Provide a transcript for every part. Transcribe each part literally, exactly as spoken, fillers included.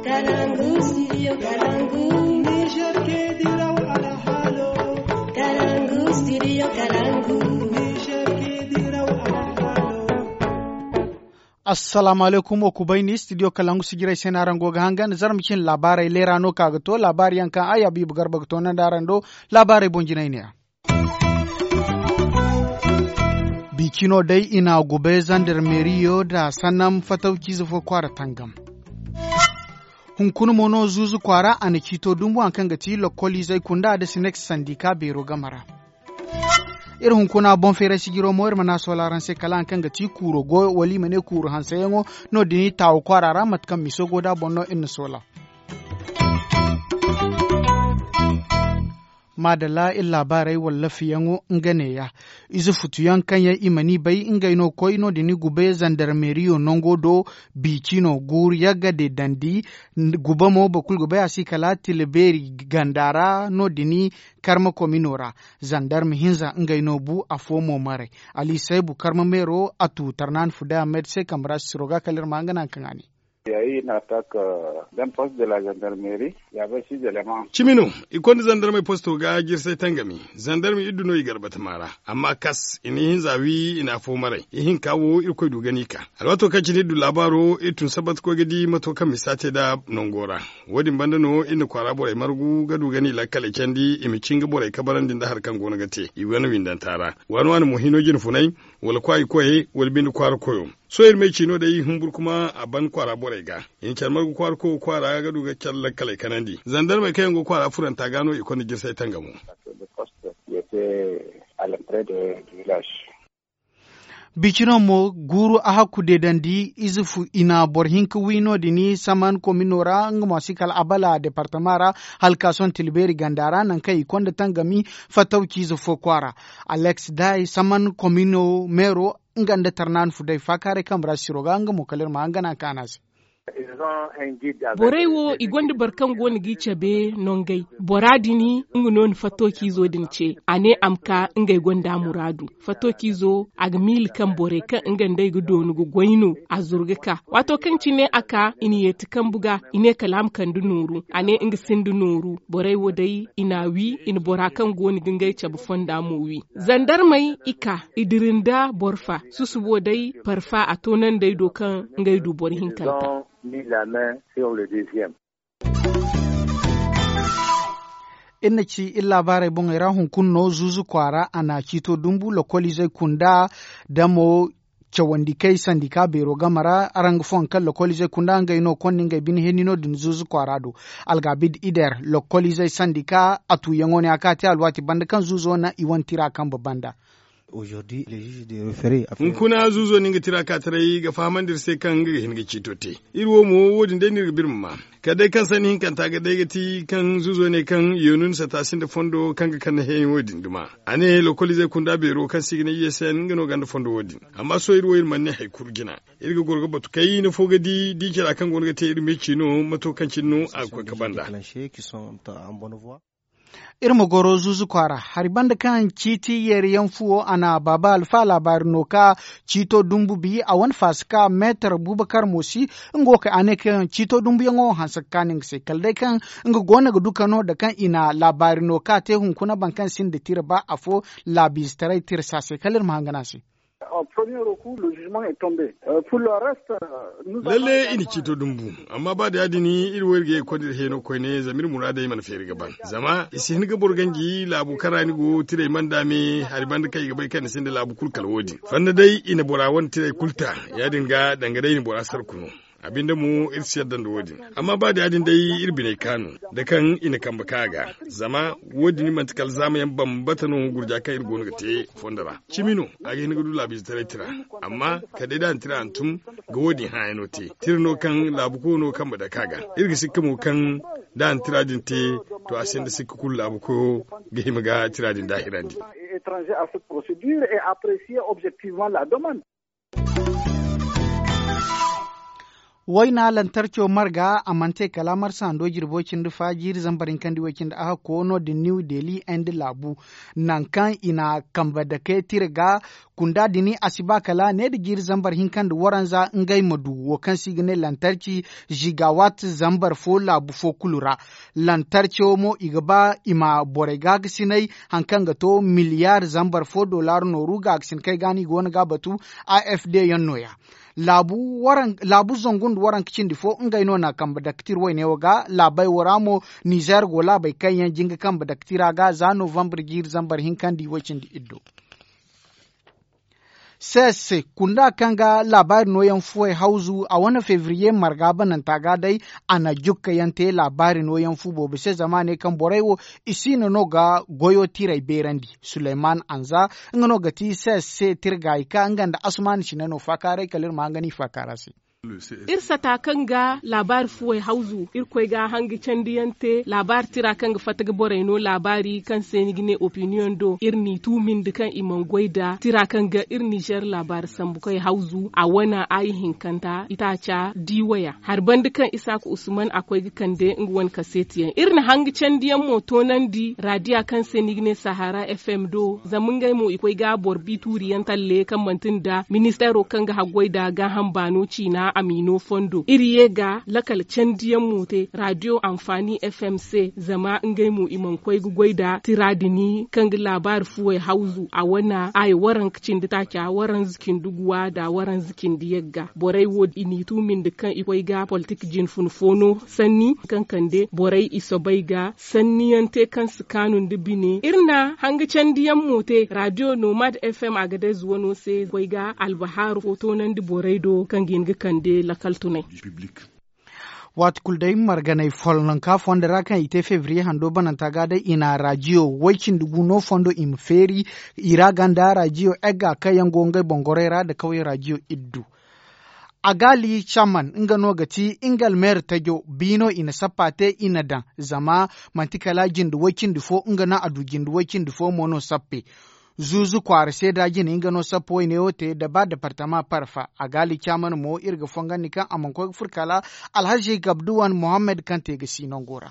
Kalangu, studio Kalangu. Niger ke diraw ala halo. Kalangu, studio Kalangu. Niger ke diraw ala halo. Assalamu alaikum wa kubaini studio Kalangu sigira senaran goga hangan zarmikin labarai lerano kagato labari yankan aya bibu garba to nan darando labarai bonjinainiya. Bikino dai ina gube zandarmeriyo da sanam fatauki zufo kwara tangam. Hunkunu mono zuzu kwara anikito dumbu ankan gati lokoli zai kunda da sinex sandika bero gamara. Ir hunkuna bon fere sigiro moir mana solaran se kala ankan gati kuro go wali mene kuro hansayengo no dini taw kwara ramat kam misogo da bonno in sola. Madala in labarai wallafi yango ngane ya izu futu yankan ya imani bai inga ino ko ino dini gube zandarmeriyo nongo do bikino gur yaga de dandi guba mo bakul gube asikala tilberi gandara no dini karma kominora zandarmi hinza inga ino bu afomo mare ali saibu karma mero atu tarnan fuda medse kamra siroga kalir mangana kangani. Il y a eu une attaque euh, d'un poste de la gendarmerie. Il y avait six éléments. Chimino, ikon gendarmerie poste ga girse tangami. Gendarmerie iduno igarbata mara. Amma kas ini hinzawi ina fo mare. Ihin kawo irko dugani ka. Alwato kacini du labaro itun sabat ko gadi mato kan misate da nongora. Wadin bandano ina kwara bore margu ga dugani la kale kendi imicin ga bore kabaran din da harkan gona gate. Iwana windan tara. Wani wani muhino jin funai wal kwai koye wal bin kwara koyo. So irme chino da yi humbur kuma a ban kwara bore ga in kyalmar gu kwar ko kwara ga duga kyallan kale kanandi zandar mai kayan go kwara furan ta gano ikon girsai tangamu Bikino mo guru aha kude dandi izufu ina borhink wino dini saman kominora ngmasikal abala departamara halkason tilberi gandara nan kai konda tangami fatauki zufu kwara Alex Dai saman komino mero nganda tarnan fudai fakare kamra siroga ngamo kalir ma ngana kanasi. Borai wo igondi barkan goni gice be nongai boradini ngunon fatoki zo dince ane amka ngai gonda muradu fatoki zo agmil kan bore kan ngandai gudo nugo goyino azurgaka wato kanci ne aka iniyeti kan buga ine kalam kan dunuru ane inga sindu nuru borai wo dai inawi in bora kan goni gingai ce bu fonda mu wi zandar mai ika idirinda borfa susubo dai parfa atonan dai dokan ngai du bor hinkanta mis la main sur le deuxième. Inna ci illa bare bon ira hun kunno zuzu kwara ana cito dumbu lokoli zai kunda damo cawandi kai sandika bero gamara arang fon kal lokoli zai kunda ngai no konni ngai bin henino dun zuzu kwara do algabid ider lokoli zai sandika atu yangone akati alwati banda kan zuzo na iwantira kan babanda. Aujourd'hui, les juges de référé a fait kuna zuzo ninga tira ka tarai ga faman dir sai kan ga hinga citote irwo mo wodin dai ni birma kadai kan sani hinkan ta ga dai gati kan zuzo ne kan yonun sa tasin da fondo kan ga kan he wodin duma ane lokalize kunda bero kan sigine yesen ngano ganda fondo wodin amma so irwo irman ne hay kurgina irga gorgo batu kai ne fogadi di kira kan gonga te irme cino mato kan cinno akwai kabanda irma goro zuzu kwara haribanda kan citi yer yanfuo ana baba alfa labar noka cito dumbu bi a wan faska meter bubakar mosi ngo ka ane kan cito dumbu yango hansakanin se kalde kan ngo gona ga dukano da kan ina labar noka te hun kuna bankan sin de tirba afo labis tarai tirsa se kalir mahangana se. En premier recours, le jugement est tombé. Euh, pour le reste, nous avons... Lalle ini cito dumbu, amma ba da yadini irwerge kwadir heno koine zamir murada yi man feri gaban. Zama isi hinga borgangi labu karani go tire man dame hariban da kai gabai kan sin da labu kulkal wodi. Fanna dai ina borawan tire kulta ya dinga dangare ni borasar kuno. Abinda mu irsiyar dan da wodin amma ba da yadin dai irbine kanu da kan ina kan bakaga zama wodin mantakal zamayan bambata no gurja kai irgo ga te fondara chimino age ni gudu labi tare tira amma ka dai dan tira antum ga wodin ha ino te tirno kan labu ko no kan da kaga irgi sikka mu kan dan tira din te to asen da sikka kul labu ko ga himaga tira din dahirandi étranger à cette procédure et apprécier objectivement la demande. Waina lantarki marga amante kalamar sando jirbokin da fajir zambarin kandi wakin da aka kono da New Delhi and Labu nan kan ina kamba da ke tirga kunda dini asiba kala ne da gir zambar hinkan da waranza ngai madu wakan sigine lantarki gigawatt zambar fo Labu fo kulura lantarki mo igaba ima borega sinai hankan ga to miliyar zambar fo dollar no ruga sin kai gani gona ga batu A F D yannoya labu waran labu zongun waran kicin difo ngai no na kamba da kitir wai ne waga labai waramo Niger go labai kayan jinga kamba da kitira ga za November gir zambar hinkan di wacin di iddo sese kunda kanga labarin noyan fuwai hauzu a wani fevrier margaba nan taga dai ana jukka yante labarin noyan fubo bise zamane kan boraiwo isina no ga goyo tirai berandi Suleiman Anza ngano gati sese tirgai ka nganda asman shinano fakare kalir mangani fakarasi irsa ta kanga labar fuwai hauzu irkoi ga hangi candiyante labar tira kanga fataga boreno labari kan senigine opinion do irni tumin dukan iman goida tira kanga irni jar labar sambukai hauzu a wana ayihin kanta itaca diwaya har bandukan Isaku Usman akwai kande ingwan kasetiyan irni hangi candiyan moto nan di radiya kan senigine Sahara F M do zamungai mu ikwai ga borbi turiyan talle kan mantin da ministero kanga hagwaida ga hambano cina Amino Fondo iriye ga lakal candiyan mute radio amfani F M C zama ngai mu iman kwai gugwaida tiradini kan labar fuwai hauzu a wana ai waran kicin da take waran zikin duguwa da waran zikin diyagga borai wod initu min da kan ikwai ga politik jin funfono sanni kan kande borai isobai ga sanniyante kan sukanun dubine irna hanga candiyan mute radio Nomad F M agade zuwano se kwai ga albaharu foto nan di borai do kan ginga kan de la kaltunai wat kuldai marganai folnan ka fonda rakan ite fevrier hando banan tagada ina radio wakin dugu no fondo im feri ira ganda radio ega kayan gongai bongorera da kawai radio iddu agali chaman inga no gati ingal mer tajo bino ina sapate ina dan zama mantikala jindu wakin dufo inga na adu jindu wakin dufo mono sappe zuzu kwar sai da gini ingano sapo ne wote da ba departama parfa a gali chaman mo irga fongan nikan amanko furkala alhaji gabduwan muhammad kante ga sinon gora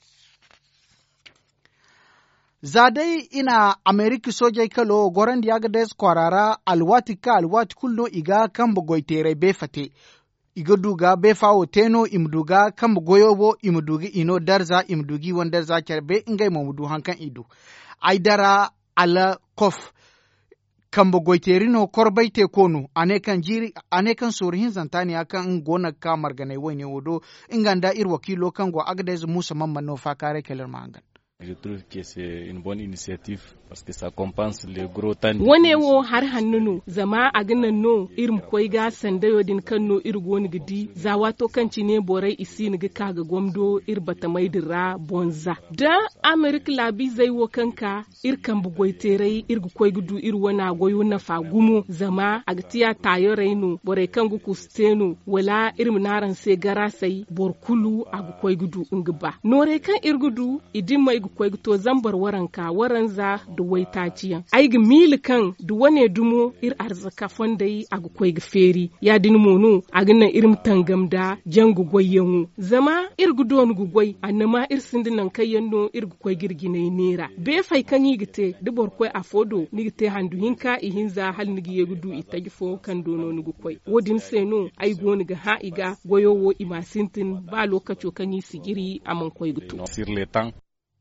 zadai ina amerika sojai kalo goran diaga des kwarara alwati ka alwati kullo iga kan bugoitere be fate iga duga be fawo teno imduga kan bugoyobo imdugi ino darza imdugi wan darza kerbe ingai mamudu hankan idu aidara ala kof kambo goiterino korbaite konu ane kan jiri ane kan sorihin zantani akan gona ka marganai wayne wodo inganda ir wakilo kan go agdes musa mamman no fakare keler mangan. Je trouve que c'est une bonne initiative parce que ça compense le gros temps. Wane wo har hannunu zama a ganan no irin koi ga sandayo din kan no irgo ni gidi za wato kanci ne borai isi ni ga ga gomdo ir bata mai dira bonza. Da America labi zai wo kanka ir kan bugoiterai ir koi gudu ir wana goyo na fagumo zama a gatiya tayo rainu borai kan gu kustenu wala ir munaran sai gara sai borkulu a koi gudu ingba. Nore kan ir gudu idin mai kwai to zambar waranka waranza da waitaciya ai ga mil kan da wane dumo ir arzaka fondai a kwai ga feri ya din mono a gina irin tangam da jangu goyenwu zama ir gudon gugoi annama ir sindinan kayanno ir kwai girginai nera be fai kan yi gite da borkwai a fodo ni gite handu hinka ihinza hal ni giye gudu ita gifo kan dono ni gukwai wodin seno ai goni ga ha iga goyowo imasintin ba lokaci kan yi sigiri a man kwai gutu sur le temps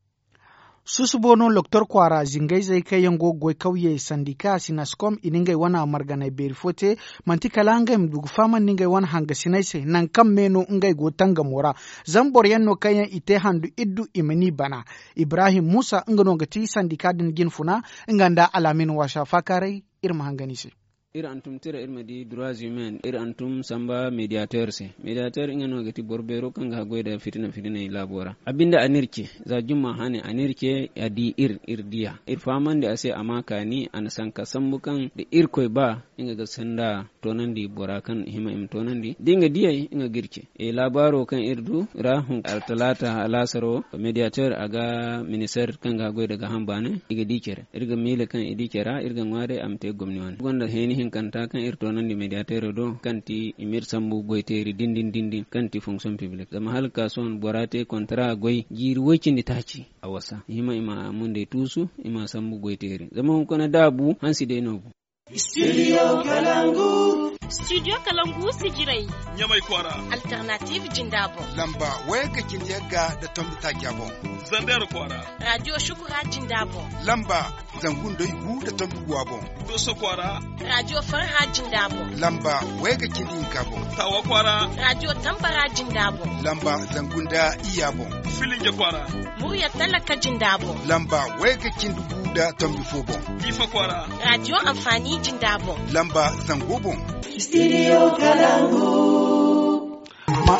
susubono loktor kwara zingai zai kai yango goi kauye sandika sinascom iningai wana marganai berifote mantikala ngai mdugu faman ningai wana hanga sinaise nan kam meno ngai go tanga mora zambor yanno kayan ite handu iddu imani bana Ibrahim Musa ngano gati sandika din ginfuna nganda alamin washa fakarai irma hanganise ir antum tira ir madi droits humains ir antum samba mediateur se mediateur ingano gati borbero kanga goida fitina fitina labora abinda anirke za jumma hane anirke adi ir ir dia ir famande ase amaka ni an sanka sambukan de ir koy ba inga ga sanda tonandi borakan hima im tonandi dinga dia inga girke e labaro kan irdu rahun altalata alasaro mediateur aga minister kanga goida ga hambane iga dikere irga mile kan idikera irga ngware amte gomni wan gonda heni hinkanta kan irtonan di mediateur do kanti imir sambu goiteri dindin dindin kanti fonction publique zama hal kason borate kontra goy jiri wocin di taci a wasa hima ima munde tusu ima sambu goiteri zama hun kona dabu hansi de nobu Studio Kalangu. Studio Kalangu sijirai. Nyamai kwara. Alternative Jindabo. Lamba wega kinyaga da tombi takyabo. Zandar kwara. Radio Shukura Jindabo. Lamba zangundo igu da tombi guabo. Doso kwara. Radio Farha Jindabo. Lamba wega kindi kabo. Tawa kwara. Radio Tambara Jindabo. Lamba zangunda iyabo. Filinge kwara. Murya Talaka Jindabo. Lamba wega kindi da tombi fobo. Ifa kwara. Radio Amfani Jindabo. Lamba zangobo. Studio Kalangu. Ma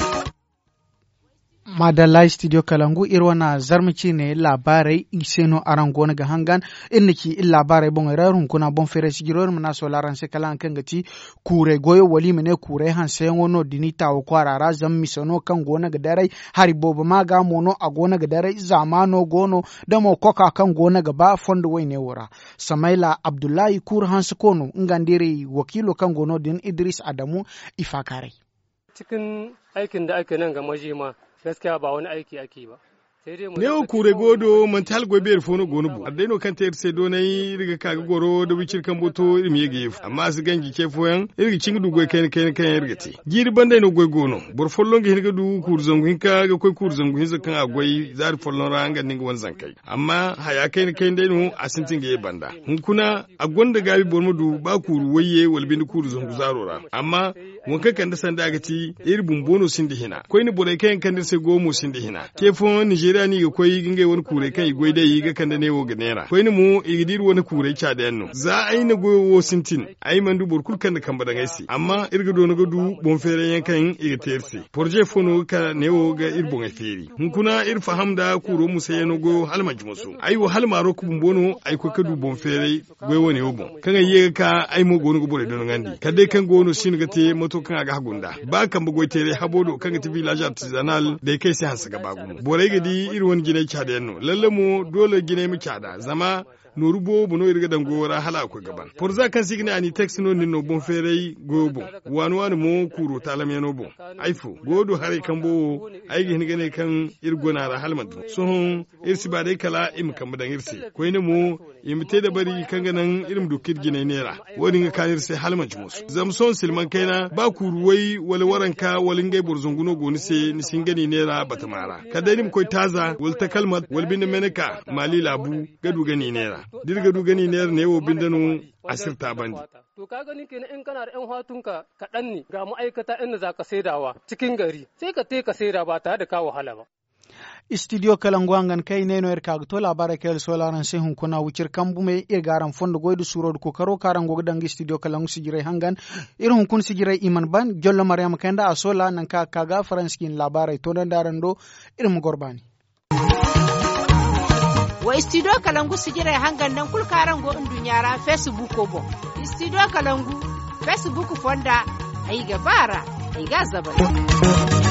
Madalla Studio Kalangu irwana zarmici ne labarai iseno arangona ga hangan inniki il labarai bon rarun kuna bon fere sigiror mna so laran se kalan kangati kure goyo wali mene kure han se wono dinita o kwarara zam misono kan gona ga darai hari boba maga mono a gona ga darai zamano gono da mo koka kan gona ga ba fondo wai ne wora Samaila Abdullahi kur han se kono ngandiri wakilo kan gono din Idris Adamu Ifakare cikin aikin da ake nan ga majima gaskiya ba wani aiki ake ba ne o kure godo mental go ber fono gonu bu adeno kan ter se do nay riga kaga goro da wicir kan boto irmi yege amma su gangi ke foyan irgi cingu go ken ken ken irga ti giri bande no go gono bor follon ge hirga du kur zangu hinka ga koy kur zangu hinza kan agoy zar follon ranga ninga wan zankai amma haya ken ken dai no asintin ge banda hun kuna agonda gabi bormudu ba kuru waye walbin kur zangu zarora amma wanka kan da sanda ga ti irbun bono sindi hina koy ni bore ken kan se gomo sindi hina ke fon Nigeria ni ga koy gingai wani kure kai goy dai ga kan da ne wo ga nera koy ni mu igidir wani kure cha da yanno za ai na goyo wo sintin ai mandu burkul kan da kan badan aisi amma irga do na gudu bon fere yankan iga tersi porje fono ka ne wo ga irbon aferi hun kuna ir faham da kuro musa yano go halma jumusu ai wo halma ro kubun bono ai ko kadu bon fere goy woni wo bon kan yi ka ai mo gonu go bore don ngandi kadai kan gono shin ga te moto kan ga hagunda ba kan bugo tere habodo kan ga ti village artisanal da kai sai hansa ga bagu bore ga di irin wani gine kyada yanno lalle mu dole gine mu kyada zama no rubo bu no irga dango ra hala ko gaban for za kan signa ani text no no bon ferei gobo wanu wanu mo kuro talam yano bo aifu godo hare kan bo ai gine gane kan irgona ra halmadu so irsi ba dai kala im kan badan irsi ko ne mu imite da bari kan ganan irin dukir gine nera wani ga kan irsi halmaju musu zamson silman kaina ba kuruwai wal waranka walin gai burzunguno goni se ni singani nera batamara kadai nim koy taza wal takalmat wal bin meneka mali labu gadu gani nera dirga du gani nera ne wo bindanu asirta bandi to ka gani kenan in kana da yan hatunka kaɗan ne ga ma'aikata inda za ka saidawa cikin gari sai ka te ka saida ba tare da ka wahala ba Studio Kalangwangan kai neno er kag to labara kel solaran se hun kuna wucir kambu me e garan fondo goydu suro ko karo karan go dangi studio Kalangu sigire hangan ir hun kun sigire iman ban jollo Maryam kanda asola nan ka kaga franskin labara to dan darando ir mu gorbani wa studio Kalangu sigire hangan nan kul karan go dunyara Facebook ko bo studio Kalangu Facebook fonda ai gabara ai ga zabara